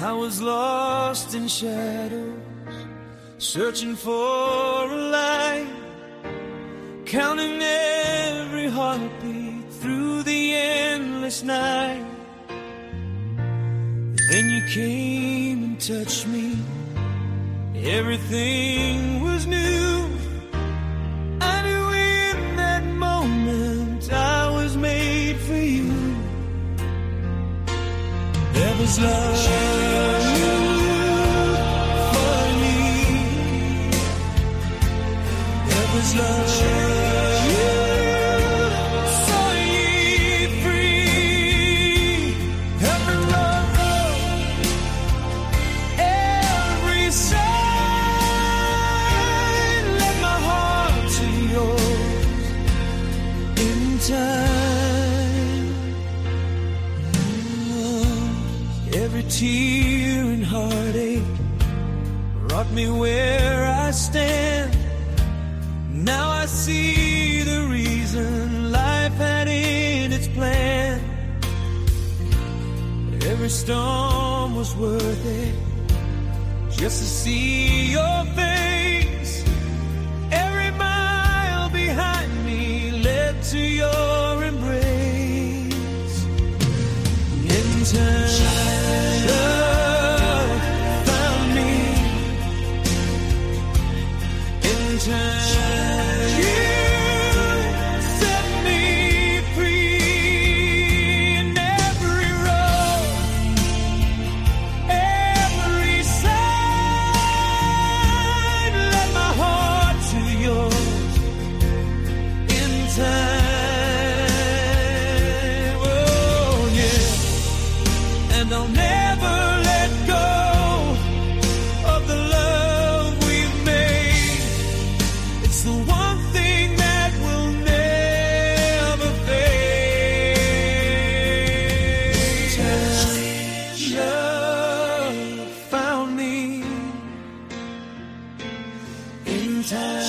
I was lost in shadows, searching for a light, counting every heartbeat through the endless night. Then you came and touched me. Everything was new. I knew in that moment I was made for you. There was love for me. There was love. Saw ye free. Every love, every sign led my heart to yours in time. Every tear and heartache brought me where I stand. Now I see the reason life had in its plan. Every storm was worth it just to see your face. Every mile behind me led to your embrace. In time, love found me. In time, you set me free. In every road, every sign led my heart to yours in time. Oh yeah, and I'll never let go of the love we've made. It's the one thing that will never fade. Love found me in time.